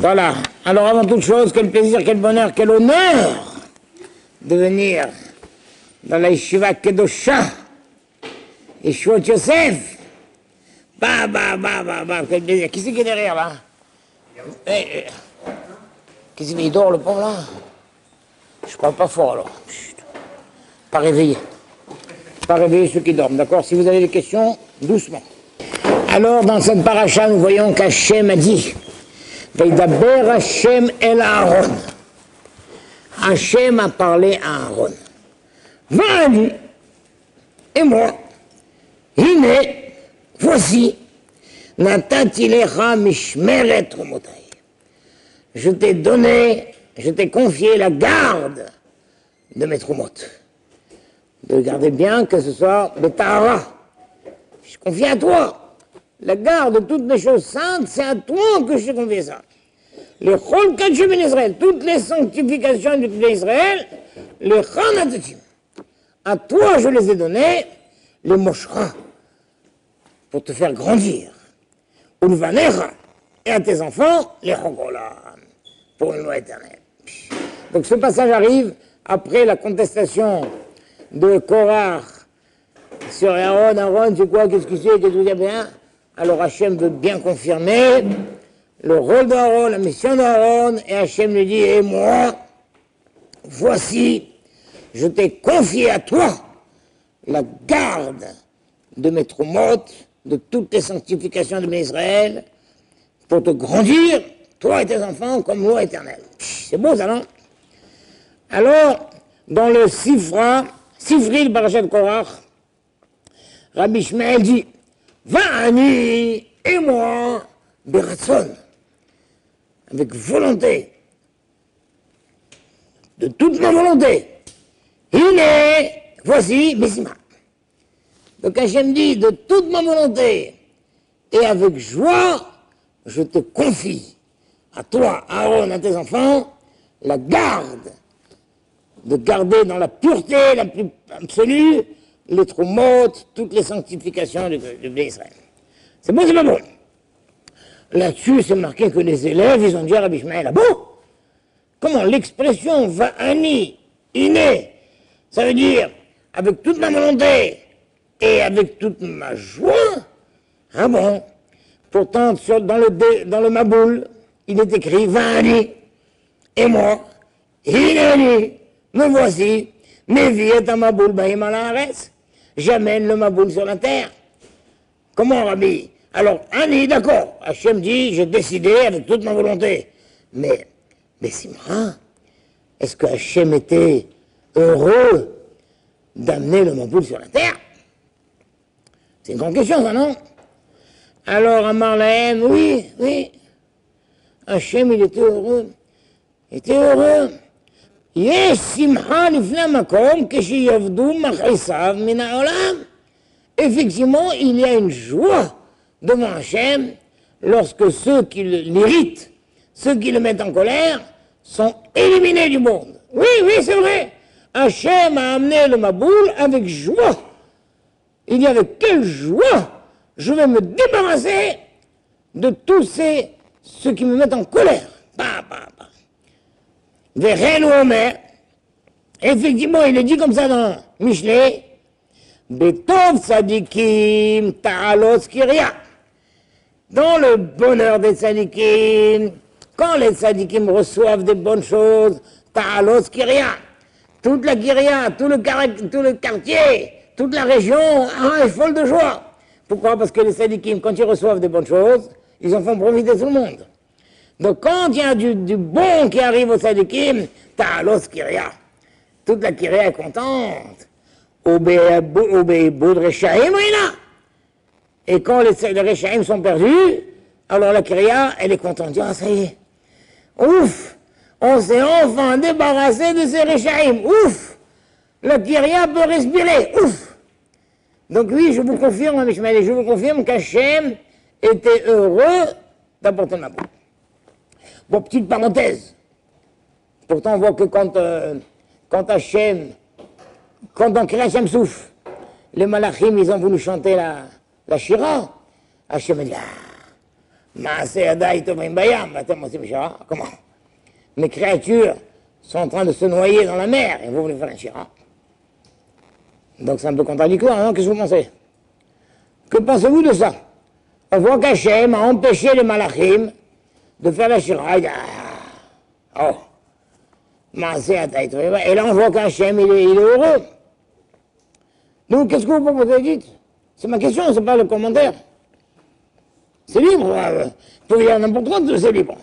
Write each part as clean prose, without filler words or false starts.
Voilà. Alors avant toute chose, quel plaisir, quel bonheur, quel honneur de venir dans la Yeshiva Kedosha, Yeshua Yosef. Bah, quel plaisir. Qui c'est qui est derrière là? Qu'est-ce qu'il dort le pauvre là? Je parle pas fort alors. Chut. Pas réveillé. Pas réveiller ceux qui dorment, d'accord? Si vous avez des questions, doucement. Alors, dans cette paracha, nous voyons qu'Hachem a dit Veidaber Hachem el Aaron. Hachem a parlé à Aaron. Va lui, et moi, Hine, voici, Natati lecha mishmeret trumotai. Je t'ai donné, je t'ai confié la garde de mes trumot. De garder bien que ce soit le tahara. Je confie à toi. La garde de toutes les choses saintes, c'est à toi que je t'ai confié ça. Les chol kadshim en Israël, toutes les sanctifications du peuple d'Israël, les chanatatim. À toi je les ai donnés, les moshra, pour te faire grandir. Ulvanecha, et à tes enfants, les chokola, pour une loi éternelle. Donc ce passage arrive après la contestation de Korach sur Aaron. Aaron, c'est quoi? Qu'est-ce que c'est? Qu'est-ce que c'est bien? Alors Hachem veut bien confirmer le rôle d'Aaron, la mission d'Aaron, et Hachem lui dit, et moi, voici, je t'ai confié à toi la garde de mes trumot, de toutes les sanctifications de mes Israël, pour te grandir, toi et tes enfants, comme loi éternelle. C'est beau ça, non? Alors, dans le Sifri de Parashat Korach, Rabbi Shmuel dit, Va'ani et moi, Beratson, avec volonté, de toute ma volonté, il est, voici, Bessima. Donc Hachem dit, de toute ma volonté, et avec joie, je te confie à toi, Aaron, à tes enfants, la garde, de garder dans la pureté la plus absolue, les trumot, toutes les sanctifications du peuple d'Israël. C'est bon, c'est pas bon. Là-dessus, c'est marqué que les élèves, ils ont dit à Rabbi Shmuel, ah bon? Comment l'expression va'ani, iné, ça veut dire avec toute ma volonté et avec toute ma joie? Ah bon? Pourtant, dans le Maboul, il est écrit va'ani, et moi, hineni, me voici, mes vies est un Maboul bahim ala haaretz. J'amène le Maboul sur la terre. Comment, Rabbi? Alors, Ani, d'accord, Hachem dit, j'ai décidé avec toute ma volonté. Mais Simra, est-ce que Hachem était heureux d'amener le Maboul sur la terre? C'est une grande question, ça, non? Alors, Amar Lahem, oui, Hachem, il était heureux. Il était heureux. Yesh simcha lifnei makom kesheyavdu machisav min ha'olam. Effectivement, il y a une joie devant Hachem lorsque ceux qui l'irritent, ceux qui le mettent en colère, sont éliminés du monde. Oui, c'est vrai. Hachem a amené le Maboul avec joie. Il dit avec quelle joie je vais me débarrasser de tous ceux qui me mettent en colère. Veren ou Omer, effectivement, il est dit comme ça dans Mishlei, Betov Tzadikim Ta'alos Kiria. Dans le bonheur des Tzadikim, quand les Tzadikim reçoivent des bonnes choses, Ta'alos Kiria, toute la Kiria, tout le quartier, toute la région est folle de joie. Pourquoi? Parce que les Tzadikim, quand ils reçoivent des bonnes choses, ils en font profiter tout le monde. Donc quand il y a du bon qui arrive au Tzadikim, Ta'alos Kiria, toute la Kiria est contente. Obeibud Rechaim, et quand les Rechaim sont perdus, alors la Kiria, elle est contente. Ah, ça y est, ouf, on s'est enfin débarrassé de ces Rechaim, ouf, la Kiria peut respirer, ouf. Donc oui, je vous confirme, je vous confirme qu'Hachem était heureux d'apporter ma boue. Bon, petite parenthèse. Pourtant, on voit que quand Hachem, quand Hachem souffle, les malachim, ils ont voulu chanter la Shira. Hachem a dit, Comment? Mes créatures sont en train de se noyer dans la mer et vous voulez faire un shira. Donc c'est un peu contradictoire, non? Qu'est-ce que vous pensez? Que pensez-vous de ça? On voit qu'Hachem a empêché les malachim de faire la shira. Oh, et là on voit qu'Hachem il est heureux. Donc qu'est-ce que vous proposez? Dites. C'est ma question, c'est pas le commentaire. C'est libre. Vous pouvez dire n'importe quoi, c'est libre.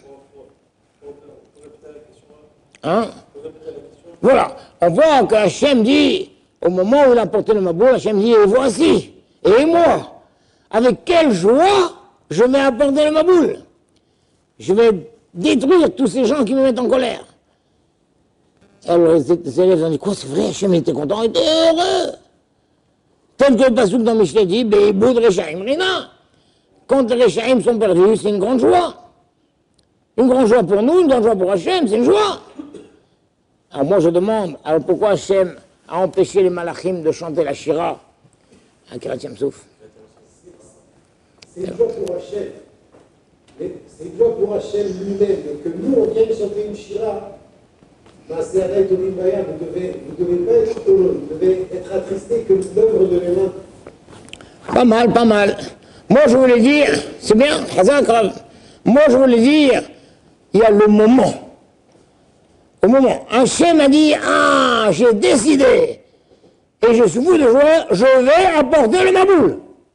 Hein? Voilà. On voit qu'Hachem dit, au moment où il a porté le Maboul, Hachem dit, et voici, et moi, avec quelle joie je vais apporter le Maboul. Je vais détruire tous ces gens qui me mettent en colère. Alors les élèves ont dit, quoi, c'est vrai, Hachem était content, il était heureux. Tel que le Passouk dans Michelet dit, Be'ibud Rechaim Rina. Quand les Rechaim sont perdus, c'est une grande joie. Une grande joie pour nous, une grande joie pour Hachem, c'est une joie. Alors moi je demande, alors pourquoi Hachem a empêché les malachim de chanter la Shira à Kiryat Souf? C'est une joie pour Hachem. C'est une joie pour Hachem lui-même. Que nous, on vienne chanter une Shira. Vous ne devez pas être heureux, vous devez être attristé que l'œuvre de mes mains. Pas mal, pas mal. Moi je voulais dire, c'est bien, moi je voulais dire, il y a le moment. Au moment, Hachem a dit, ah, j'ai décidé, et je suis fou de joie, je vais apporter le Maboul.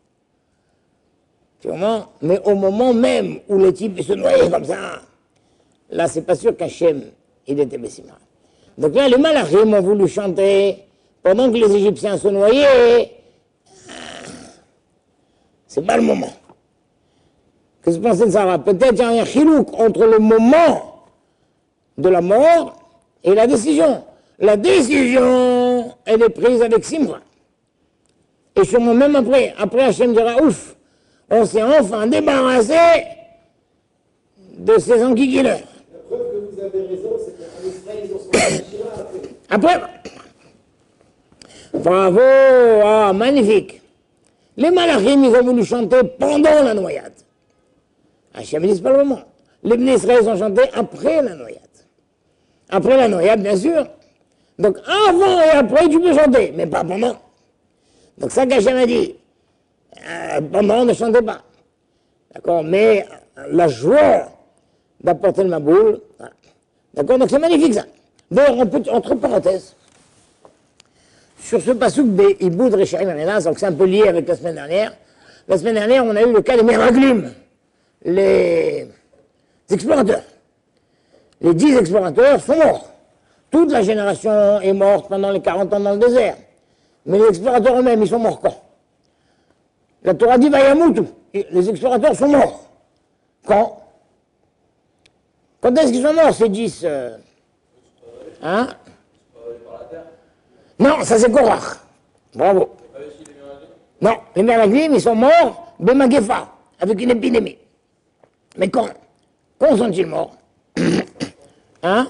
Tu vois, mais au moment même où les types se noyaient comme ça, là c'est pas sûr qu'Hachem, il était Bessima. Donc là, les malachim ont voulu chanter pendant que les Égyptiens se noyaient. C'est pas le moment. Qu'est-ce que vous pensez de ça? Peut-être qu'il y a un chilouk entre le moment de la mort et la décision. La décision, elle est prise avec Simra. Et sûrement même après Hachem dira, ouf, on s'est enfin débarrassé de ces enquiquineurs. La preuve que vous avez raison, c'est qu'en Israël, ils ont sorti la Shira après. Bravo, ah, magnifique. Les malachim, ils ont voulu chanter pendant la noyade. Hachem dit, c'est pas le moment. Les Bnei Israël ont chanté après la noyade. Après la noyade, bien sûr. Donc avant et après, tu peux chanter, mais pas pendant. Donc ça qu'Hachem a dit, pendant, ne chantez pas. D'accord, mais la joie d'apporter le Maboul, voilà. D'accord, donc c'est magnifique ça. D'ailleurs, entre parenthèses, sur ce passouk Be'ibud Rechaim Rina, donc c'est un peu lié avec la semaine dernière. La semaine dernière, on a eu le cas des Meraglim, les explorateurs. Les 10 explorateurs sont morts. Toute la génération est morte pendant les 40 ans dans le désert. Mais les explorateurs eux-mêmes, ils sont morts quand? La Torah dit Vayamutu. Les explorateurs sont morts. Quand? Quand est-ce qu'ils sont morts, ces 10 hein? Non, ça c'est Korach. Bravo. Non, les Meraglim, ils sont morts Bemagefa, avec une épidémie. Mais quand? Quand sont-ils morts? Hein?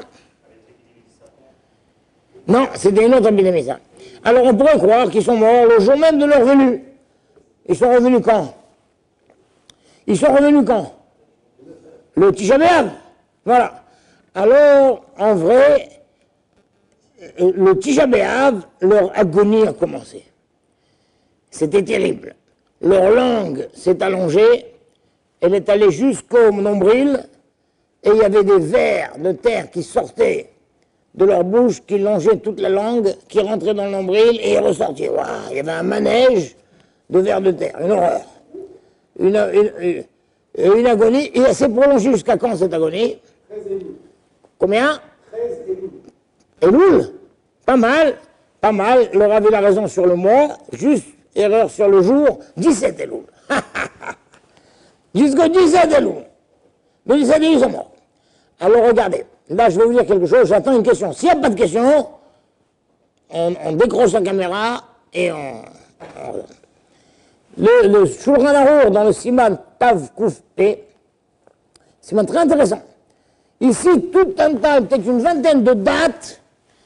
Non, c'était une autre épidémie, ça. Alors on pourrait croire qu'ils sont morts le jour même de leur venue. Ils sont revenus quand? Ils sont revenus quand? Le Tisha B'Av. Voilà. Alors, en vrai, le Tisha B'Av, leur agonie a commencé. C'était terrible. Leur langue s'est allongée, elle est allée jusqu'au nombril, et il y avait des vers de terre qui sortaient de leur bouche, qui longeaient toute la langue, qui rentraient dans le nombril et ressortaient. Waouh, il y avait un manège de vers de terre, une horreur. Une agonie, et elle s'est prolongée jusqu'à quand cette agonie? 13 Elul. Combien? 13 Elul. Elul? Pas mal, pas mal. Leur avait la raison sur le mois, juste erreur sur le jour, 17 Elul. Jusqu'au 17 Elul. Le 17 Elul, ils sont morts. Alors regardez, là je vais vous dire quelque chose, j'attends une question. S'il n'y a pas de question, on décroche la caméra et le Shulchan Arour dans le Siman Tav Kuf P, c'est très intéressant. Ici, tout un tas, peut-être une vingtaine de dates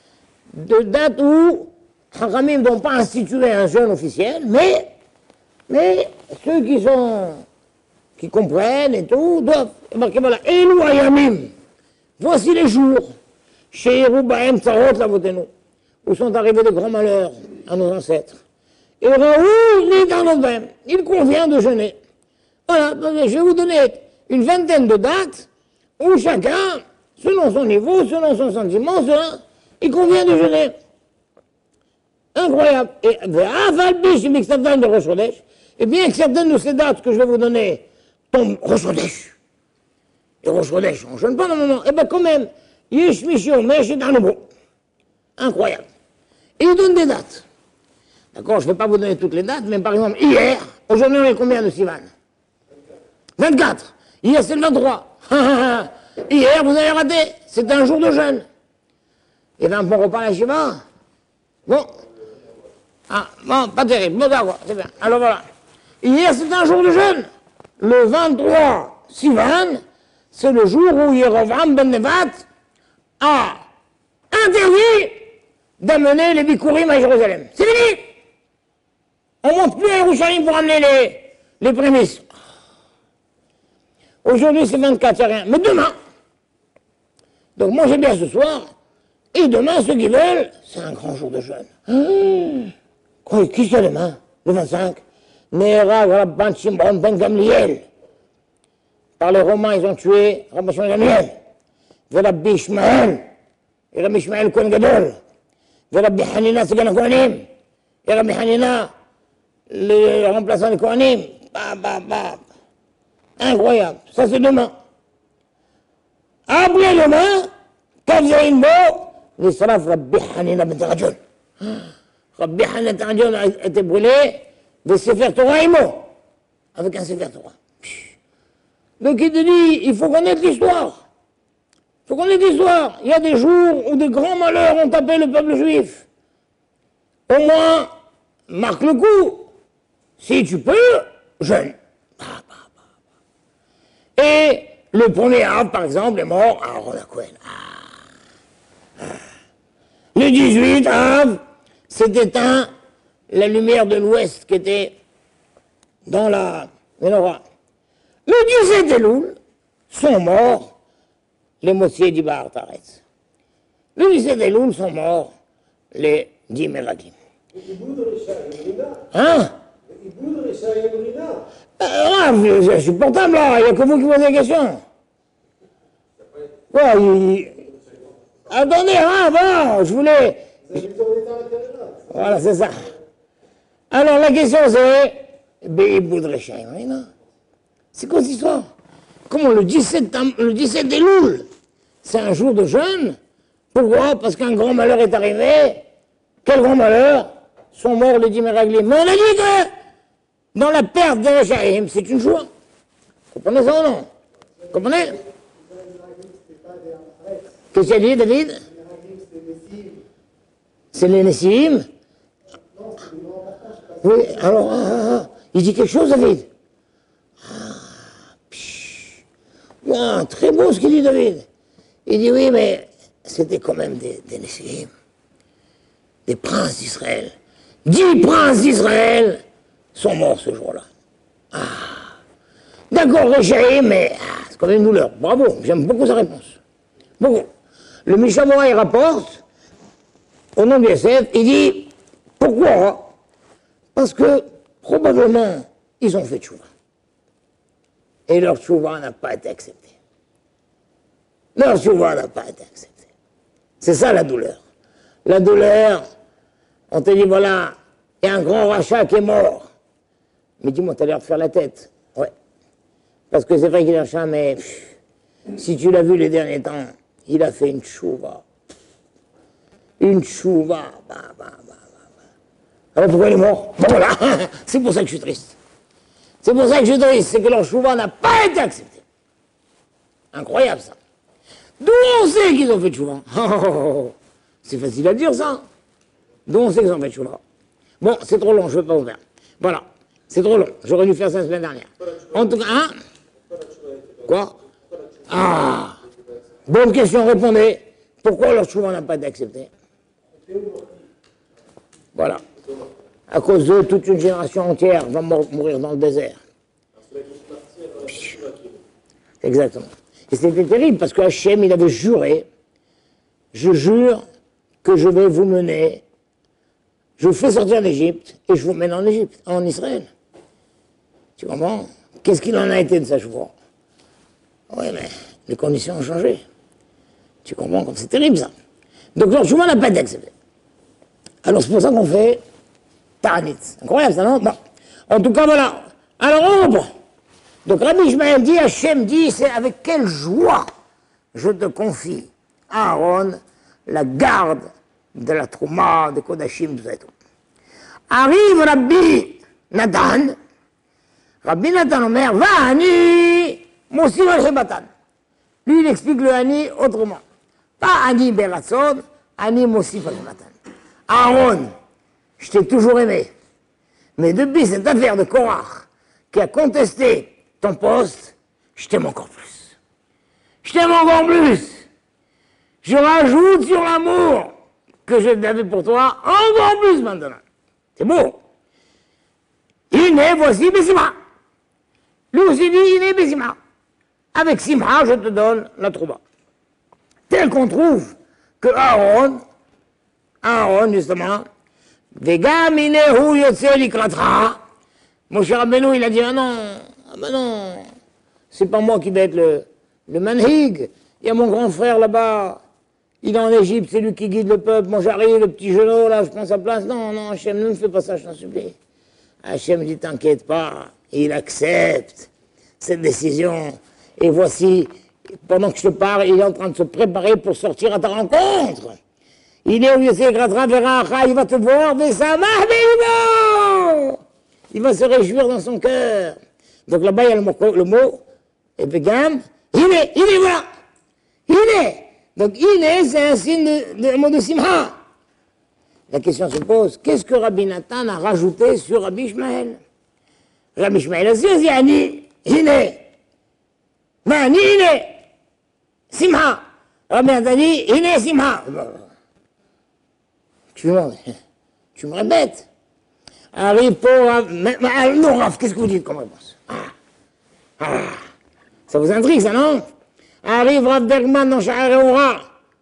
où Chachamim n'ont pas institué un jeûne officiel, mais ceux qui qui comprennent et tout, doivent marquer, voilà, Elou Ayamim, voici les jours, chez Yeroubaem Tsarot Lavotenu, où sont arrivés de grands malheurs à nos ancêtres. Et il convient de jeûner. Voilà, je vais vous donner une vingtaine de dates où chacun, selon son niveau, selon son sentiment, il convient de jeûner. Incroyable. Et bien que certaines de ces dates que je vais vous donner tombent Rosh Chodesh, et Rosh Chodesh, on ne jeûne pas dans le moment, et bien quand même, Yesh Mishio, Mesh et Darnebo. Incroyable. Et il donne des dates. D'accord, je ne vais pas vous donner toutes les dates, mais par exemple, hier, aujourd'hui on est combien de Sivan? 24. Hier c'est le 23. Hier, vous avez raté, c'était un jour de jeûne. Il y avait un bon repas à la Shiva. Bon. Ah, bon, pas terrible. Bon, d'accord, c'est bien. Alors voilà. Hier, c'était un jour de jeûne. Le 23 Sivan, c'est le jour où Yerovam ben Nevat a interdit d'amener les Bikurim à Jérusalem. C'est fini. On ne monte plus à Yerushalayim pour amener les prémices. Aujourd'hui, c'est 24, c'est rien. Mais demain, donc mangez bien ce soir, et demain, ceux qui veulent, c'est un grand jour de jeûne. Qui c'est demain, le 25? Nera, Rabban Shimon ben Gamliel. Par les Romains, ils ont tué Rabban Shimon ben Gamliel. Rabbi Ishmael, et Rabbi Ishmael Kohen Gadol. Rabbi Hanina, c'est Gan Kohanim. Et Rabbi Hanina, le remplaçant des Kohanim. Incroyable. Ça, c'est demain. Après demain, Kavzaïnbo, l'Israf Rabbi Hanina ben Tarajun. Rabbi Hanina ben Tarajun a été brûlé de Sefer Torah Imo, avec un Sefer Torah. Donc il te dit, il faut connaître l'histoire. Il faut connaître l'histoire. Il y a des jours où des grands malheurs ont tapé le peuple juif. Au moins, marque le coup. Si tu peux, jeûne. Et le premier Av, par exemple, est mort à Aaron HaKohen. Le 18 Av, s'est éteint la lumière de l'Ouest qui était dans la menorah. Le 17 Elul sont morts les Mossier d'Ibar Taretz. Le 17 Elul sont morts les 10 Meraglim. Hein? C'est insupportable là, il n'y a que vous qui posez des questions. Ouais, attendez, bon, je voulais. Voilà, c'est ça. Alors la question c'est. C'est quoi cette histoire? Comment le 17 Elul, c'est un jour de jeûne? Pourquoi? Parce qu'un grand malheur est arrivé. Quel grand malheur? Sont morts les 10 Meraglim. Mais on a dit que dans la perte des Rechaim, c'est une joie. Vous comprenez ça ou non? Vous comprenez? Qu'est-ce qu'il a dit, David? C'est les Nessim. Oui, alors, il dit quelque chose, David? Wow, très beau ce qu'il dit, David. Il dit, oui, mais c'était quand même des Nessim. Des princes d'Israël. 10 princes d'Israël sont morts ce jour-là. D'accord, Rechaim, mais c'est quand même une douleur. Bravo, j'aime beaucoup sa réponse. Beaucoup. Le Mishamora, il rapporte, au nom du Yosef, il dit, pourquoi? Parce que, probablement, ils ont fait tchouva. Et leur tchouva n'a pas été accepté. Leur tchouva n'a pas été accepté. C'est ça la douleur. La douleur, on te dit, voilà, il y a un grand rachat qui est mort. Mais dis-moi, t'as l'air de faire la tête. Ouais. Parce que c'est vrai qu'il est rachat, mais si tu l'as vu les derniers temps, il a fait une tchouva. Une tchouva. Alors pourquoi il est mort? Ben voilà, c'est pour ça que je suis triste. C'est pour ça que je suis triste, c'est que leur tchouva n'a pas été accepté. Incroyable ça. D'où on sait qu'ils ont fait tchouva? C'est facile à dire ça. D'où on sait qu'ils ont fait tchouva? Bon, c'est trop long, je ne veux pas vous faire. Voilà, c'est trop long. J'aurais dû faire ça la semaine dernière. En tout cas, hein? Quoi? Ah! Bonne question, répondez. Pourquoi leur tchouva n'a pas été accepté? Voilà. À cause d'eux, toute une génération entière va mourir dans le désert. Exactement. Et c'était terrible parce que Hachem, il avait juré, je jure que je vais vous mener, je vous fais sortir d'Égypte et je vous mène en Égypte, en Israël. Tu comprends? Qu'est-ce qu'il en a été de sa joie? Oui, mais les conditions ont changé. Tu comprends comme c'est terrible ça. Donc leur choix n'a pas été accepté. Alors c'est pour ça qu'on fait Taranit. Incroyable ça, non? Bon. En tout cas, voilà. Alors on reprend. Donc Rabbi Ishmael dit, Hachem dit, c'est avec quelle joie je te confie à Aaron la garde de la Trouma, de Kodashim, tout ça et tout. Arrive Rabbi Nathan, Omer, va Ani, Mossi Valchebatan. Lui, il explique le Ani autrement. Pas Ani Beratson, Ani Mossi Valchebatan. Aaron, je t'ai toujours aimé, mais depuis cette affaire de Korach, qui a contesté ton poste, je t'aime encore plus. Je t'aime encore plus. Je rajoute sur l'amour que j'avais pour toi encore plus maintenant. C'est beau. Iné, voici Besima. Lui aussi dit Iné Besima. Avec Simha, je te donne la trouba. Tel qu'on trouve que Aaron justement, Vegam Inehu Yotze Likratra. Mon cher Rabbeinu, il a dit, ah non, c'est pas moi qui vais être le manhig. Il y a mon grand frère là-bas, il est en Égypte, c'est lui qui guide le peuple. Moi j'arrive, le petit genou là, je prends sa place. Non, Hachem, ne me fais pas ça, je t'en supplie. Hachem dit, t'inquiète pas, il accepte cette décision. Et voici, pendant que je te parle, il est en train de se préparer pour sortir à ta rencontre. Il est au lieu de il va te voir, il va se réjouir dans son cœur. Donc là-bas, il y a le mot, et Begam, il est, voilà. Il est. Donc il est, c'est un signe de mot de Simha. La question se pose, qu'est-ce que Rabbi Nathan a rajouté sur Rabbi Ishmael? Rabbi Ishmael a dit, Ani, il est. Mani, il est. Simha. Rabbi Nathan dit, il est Simha. Tu me répètes. Arrive pour... non, Raph, qu'est-ce que vous dites comme réponse? Ça vous intrigue, ça, non? Arrive Rav Bergman dans Sha'ar Eora.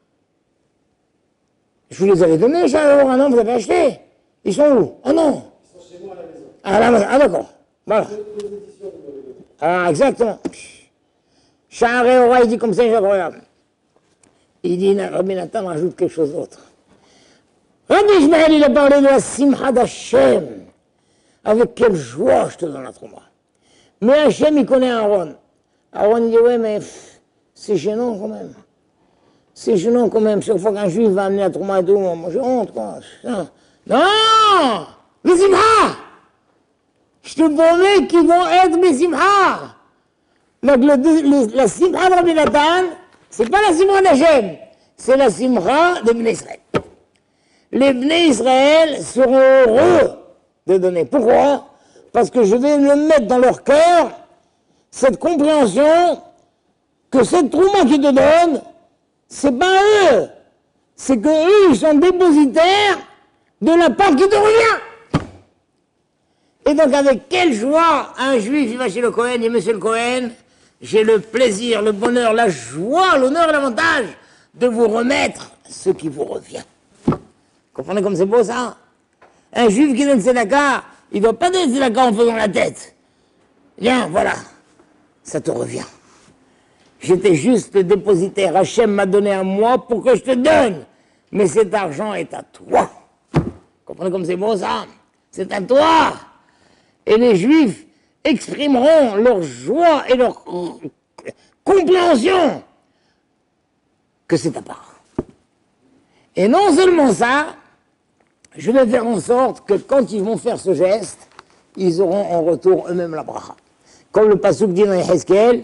Je vous les avais donnés, Sha'ar Eora, non? Vous avez acheté? Ils sont où? Ah non. Ils sont chez moi à la maison. Ah d'accord. Voilà. Ah, exactement. Sha'ar Eora, il dit comme ça, c'est incroyable. Il dit, Rabbi Nathan rajoute quelque chose d'autre. Rabbi Ishmael, il a parlé de la Simcha d'Hachem. Avec quelle joie je te donne la Trouma. Mais Hachem, il connaît Aaron. Aaron, il dit, ouais, mais c'est gênant quand même. C'est gênant quand même. Chaque fois qu'un juif va amener la Trouma et tout, moi j'ai honte, quoi. Non! Les Simcha! Je te promets qu'ils vont être mes Simcha. Donc la Simcha de Rabbi Nathan, c'est pas la Simcha d'Hachem. C'est la Simcha de Bnei Israël. Les Bnei Israël seront heureux de donner. Pourquoi? Parce que je vais le mettre dans leur cœur, cette compréhension que cette trouma qu'ils te donnent, c'est pas eux. C'est que eux, ils sont dépositaires de la part qui te revient. Et donc avec quelle joie un juif, il va chez le Cohen, il dit, monsieur le Cohen, j'ai le plaisir, le bonheur, la joie, l'honneur et l'avantage de vous remettre ce qui vous revient. Comprenez comme c'est beau ça? Un juif qui donne tzedaka, il ne doit pas donner tzedaka en faisant la tête. Bien, voilà, ça te revient. J'étais juste le dépositaire. Hachem m'a donné à moi pour que je te donne. Mais cet argent est à toi. Comprenez comme c'est beau ça? C'est à toi. Et les juifs exprimeront leur joie et leur compréhension que c'est ta part. Et non seulement ça, je vais faire en sorte que quand ils vont faire ce geste, ils auront en retour eux-mêmes la bracha. Comme le pasuk dit dans Yehezkel,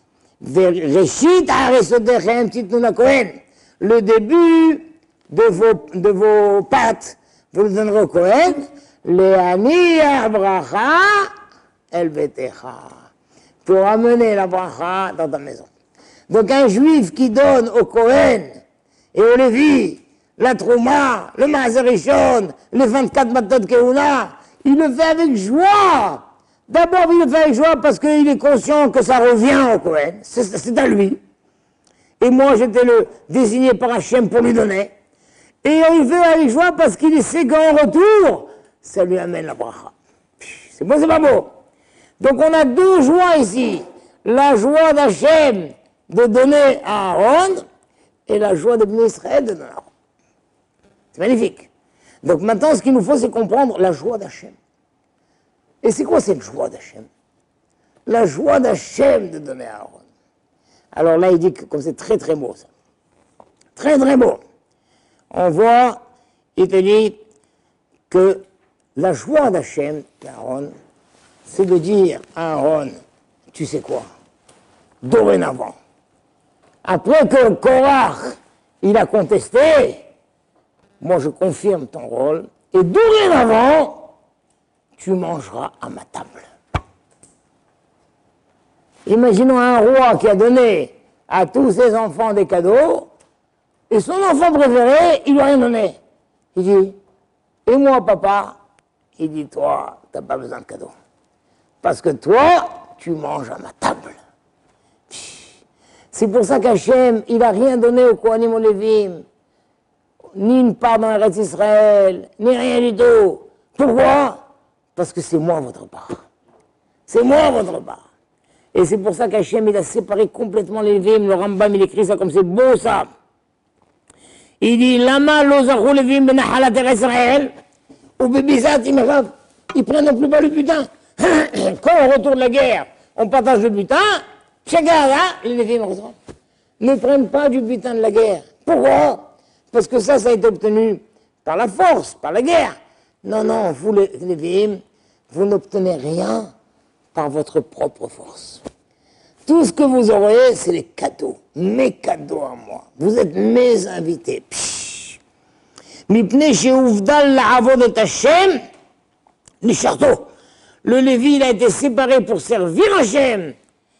le début de vos pattes, vous le donnerez au Kohen, le bracha el betecha, pour amener la bracha dans ta maison. Donc un juif qui donne au Kohen et au Lévi la Trouma, le Maaser Rishon, les 24 Matot Keuna, il le fait avec joie, D'abord, il le fait avec joie parce qu'il est conscient que ça revient au Cohen. C'est à lui. Et moi, j'étais le désigné par Hachem pour lui donner. Et il fait avec joie parce qu'il sait qu'en retour, ça lui amène la bracha. C'est beau, c'est pas beau. Donc on a deux joies ici. La joie d'Hachem de donner à Aaron et la joie de Bnei Israël de donner à Aaron. C'est magnifique. Donc maintenant, ce qu'il nous faut, c'est comprendre la joie d'Hachem. Et c'est quoi cette joie d'Hachem? La joie d'Hachem de donner à Aaron. Alors là, il dit que comme c'est très très beau ça. Très très beau. On voit, il te dit que la joie d'Hachem d'Aaron, c'est de dire à Aaron, tu sais quoi, dorénavant, après que Korach, il a contesté, moi je confirme ton rôle, et dorénavant, tu mangeras à ma table. Imaginons un roi qui a donné à tous ses enfants des cadeaux, et son enfant préféré, il lui a rien donné. Il dit, et moi papa? Il dit, toi, t'as pas besoin de cadeaux. Parce que toi, tu manges à ma table. C'est pour ça qu'Hachem, il n'a rien donné aux Kohanim, aux Lévim, ni une part dans l'Eretz Israël, ni rien du tout. Pourquoi? Parce que c'est moi votre part. C'est moi votre part. Et c'est pour ça qu'Hachem, il a séparé complètement les Lévim. Le Rambam, il écrit ça comme c'est beau ça. Il dit, Lama lo zachou Lévim benahalat Eretz Israël, ou bebizat imerav. Ils prennent plus pas le butin. Quand on retourne de la guerre, on partage le butin, chacun là, les Lévim ne prennent pas du butin de la guerre. Pourquoi? Parce que ça a été obtenu par la force, par la guerre. Non, non, vous les Lévim, vous n'obtenez rien par votre propre force. Tout ce que vous aurez, c'est les cadeaux, mes cadeaux à moi. Vous êtes mes invités. Mipnei she'uvdal la'avod et Hashem, nisharto. Le Lévi, il a été séparé pour servir Hachem,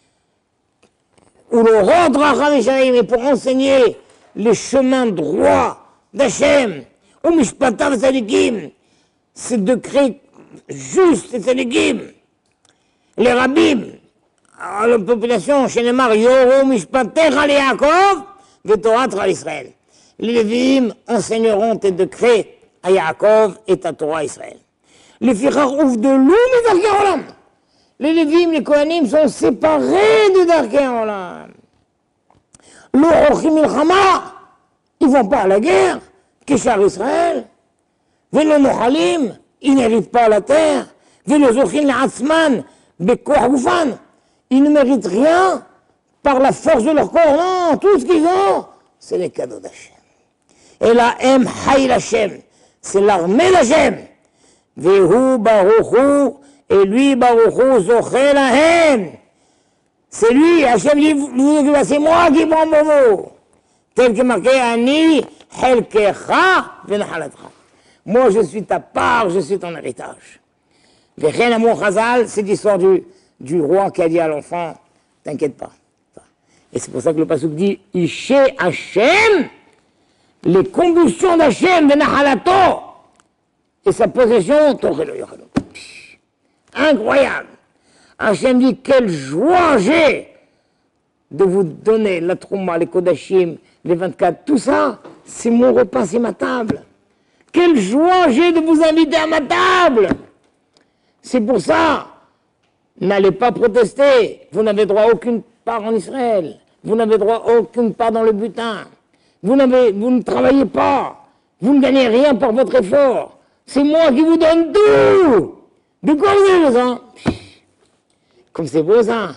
ou le rendre à Hachem, et pour enseigner les chemins droits d'Hachem, ou mishpatav tzadikim, ces décrets justes et tzadikim, les rabbim, à la population, chez les Mar, Yoru mishpatecha li Yaakov, v'toratra l'Israël. Les Lévim enseigneront tes décrets à Yaakov et ta Torah à Israël. Les Fichar ouf de l'eau, mais Darkei Olam. Les Lévim, les Kohanim sont séparés de Darkei Olam. L'Orochim Milchama, ils ne vont pas à la guerre, Keshar Israël. Velo Nochalim, ils n'héritent pas la terre. Velo Zochin La'atzman, Bekoach Gufan, ils ne méritent rien par la force de leur corps. Non, tout ce qu'ils ont, c'est les cadeaux d'Hachem. Et la M Hayl Hashem, c'est l'armée d'Hachem. Vehu Baruchu, et lui Baruchu Zoché Lahem. C'est lui, Hachem dit, c'est moi qui prends mon mot. Tel que marqué Ani Helkecha Venahalatcha. Moi je suis ta part, je suis ton héritage. Vechen Amour Chazal, c'est l'histoire du roi qui a dit à l'enfant, t'inquiète pas. Et c'est pour ça que le pasuk dit, Ishe Hachem, les combustions d'Hachem, de Nahalato, et sa possession, Torelo Yochelo. Incroyable. Hachem dit, quelle joie j'ai de vous donner la Trouma, les Kodashim, les 24, tout ça, c'est mon repas, c'est ma table. Quelle joie j'ai de vous inviter à ma table. C'est pour ça, n'allez pas protester, vous n'avez droit à aucune part en Israël, vous n'avez droit à aucune part dans le butin, vous ne travaillez pas, vous ne gagnez rien par votre effort, c'est moi qui vous donne tout. De quoi vous avez besoin? Comme c'est beau ça.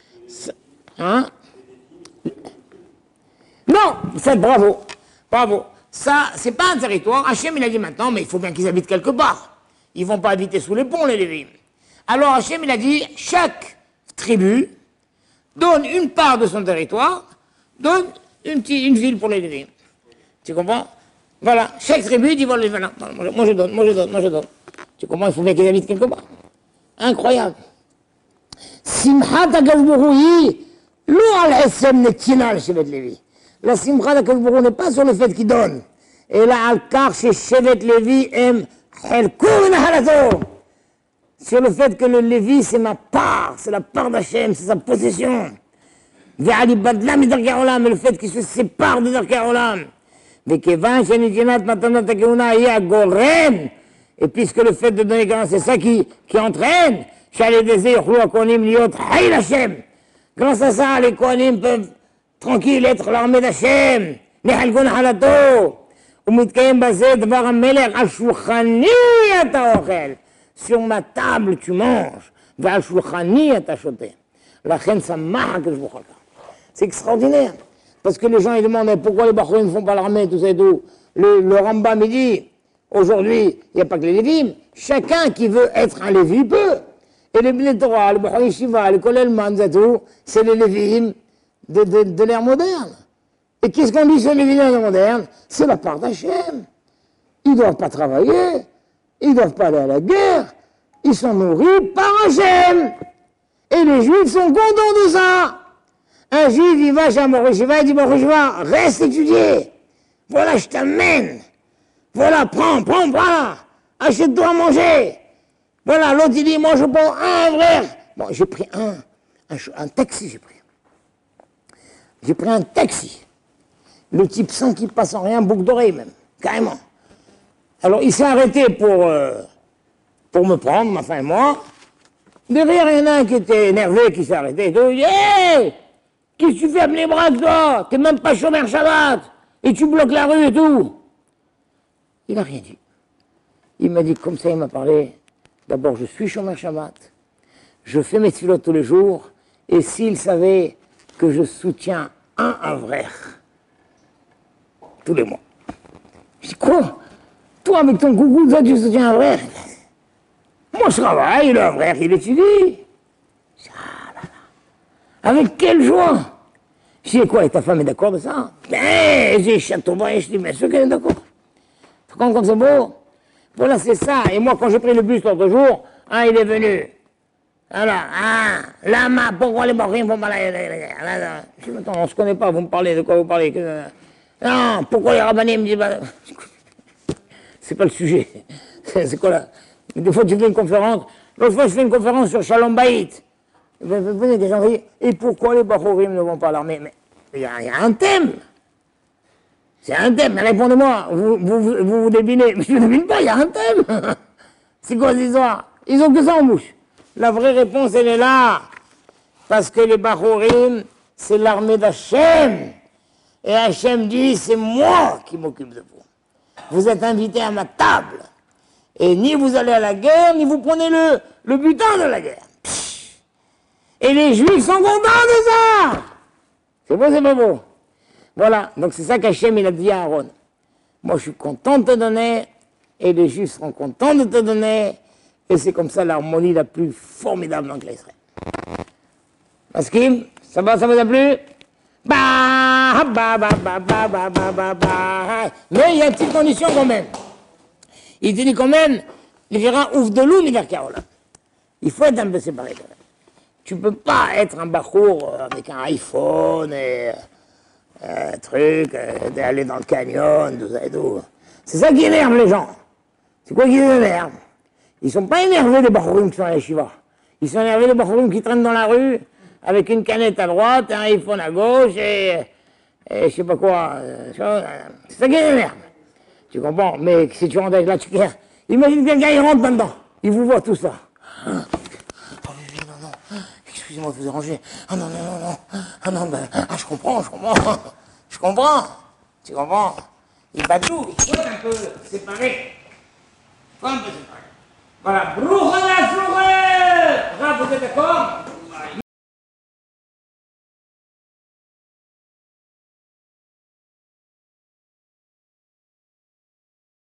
Hein? Non, faites bravo, bravo. Ça, c'est pas un territoire. Hachem, il a dit maintenant, mais il faut bien qu'ils habitent quelque part. Ils ne vont pas habiter sous les ponts, les Lévim. Alors Hachem, il a dit, chaque tribu donne une part de son territoire, donne une ville pour les Lévim. Tu comprends? Voilà, chaque tribu dit, voilà, moi je donne. Tu comprends? Il faut bien qu'ils habitent quelque part. Incroyable. Simchat HaKadosh Baruch Hu, lo al esem netina le Shevet Lévi. La Simchat HaKadosh Baruch Hu n'est pas sur le fait qu'il donne. Et là, al kar chez Shevet Lévi em chelko v'nahalato. sur le fait que le Lévi, c'est ma part, c'est la part d'Hachem, c'est sa possession. Mais le fait qu'il se sépare de Darkei Olam. Et puisque le fait de donner grâce, c'est ça qui entraîne, grâce à ça, les Kohanim peuvent tranquilles être l'armée d'Hachem. Sur ma table, tu manges. C'est extraordinaire. Parce que les gens ils demandent pourquoi les Bachouim ne font pas l'armée, tout ça et tout. Le Rambam il dit, aujourd'hui, il n'y a pas que les Lévim, chacun qui veut être un Lévi peut. Et les Bnei Torah, les Bachouim Shiva, les Kolel Man, c'est les Lévim de l'ère moderne. Et qu'est-ce qu'on dit sur les Lévim de l'ère moderne? C'est la part d'Hachem. Ils ne doivent pas travailler, ils ne doivent pas aller à la guerre, ils sont nourris par Hachem. Et les Juifs sont contents de ça. Un Juif, il va chez un Baruch Shiva, il dit Baruch Shiva, reste étudier. Voilà, je t'amène. Voilà, prends, voilà. Achète-toi à manger. Voilà, l'autre, il dit, moi, je prends un frère. Bon, j'ai pris un taxi, j'ai pris. J'ai pris un taxi. Le type sans qu'il passe en rien, boucle d'oreille même, carrément. Alors, il s'est arrêté pour me prendre, ma femme et moi. Derrière, il y en a un qui était énervé, qui s'est arrêté. Il dit, hey, qu'est-ce que tu fais avec les bras, toi? T'es même pas chômeur Shabbat. Et tu bloques la rue et tout. Il n'a rien dit. Il m'a dit, comme ça, il m'a parlé. D'abord, je suis chômeur Shabbat. Je fais mes tfilotes tous les jours. Et s'il savait que je soutiens un Avrer tous les mois. Je dis, quoi? Toi, avec ton coucou, toi, tu soutiens un Avrer? Moi, je travaille, le Avrer, il étudie. Ah là là. Avec quelle joie! Je dis, quoi, et ta femme est d'accord de ça? Ben, j'ai Châteaubriand, et je dis, bien sûr qu'elle est d'accord. Tu comprends comme c'est beau? Voilà, c'est ça. Et moi, quand j'ai pris le bus l'autre jour, il est venu. Alors, lama, pourquoi les Bachouim font pas la guerre? Je dis, attends, on se connaît pas, vous me parlez, de quoi vous parlez? Non, pourquoi les rabbinim me disent pas... C'est pas le sujet. C'est quoi là? Des fois, tu fais une conférence. L'autre fois, je fais une conférence sur Shalom Bayit. Venez des gens qui disent, et pourquoi les Bachouim ne vont pas à l'armée? Mais il y a un thème. C'est un thème, mais répondez-moi, vous devinez. Mais je ne devine pas, il y a un thème. C'est quoi cette histoire? Ils ont que ça en bouche. La vraie réponse, elle est là. Parce que les Bachourim, c'est l'armée d'Hachem. Et Hachem dit, c'est moi qui m'occupe de vous. Vous êtes invités à ma table. Et ni vous allez à la guerre, ni vous prenez le butin de la guerre. Et les Juifs sont contents de ça. C'est beau, c'est pas beau. Voilà, donc c'est ça qu'Hachem il a dit à Aaron. Moi je suis content de te donner, et les Juifs seront contents de te donner, et c'est comme ça l'harmonie la plus formidable dans l'Israël. Maskim, ça va, ça vous a plu? Mais il y a une petite condition quand même. Il dit quand même, il dira ouf de l'eau, il faut être un peu séparé quand même. Tu peux pas être un bachour avec un iPhone et d'aller dans le canyon, tout ça et tout. C'est ça qui énerve les gens. C'est quoi qui les énerve? Ils sont pas énervés des bachourim qui sont à la shiva. Ils sont énervés des bachourim qui traînent dans la rue avec une canette à droite, un iPhone à gauche et je sais pas quoi. C'est ça qui les énerve. Tu comprends? Mais si tu rentres avec la chiquère, imagine quelqu'un il rentre dedans, il vous voit tout ça. Excusez-moi de vous déranger. Ah non, je comprends. Tu comprends? Il bat tout, il faut être un peu séparé. Faut un peu séparé. Voilà,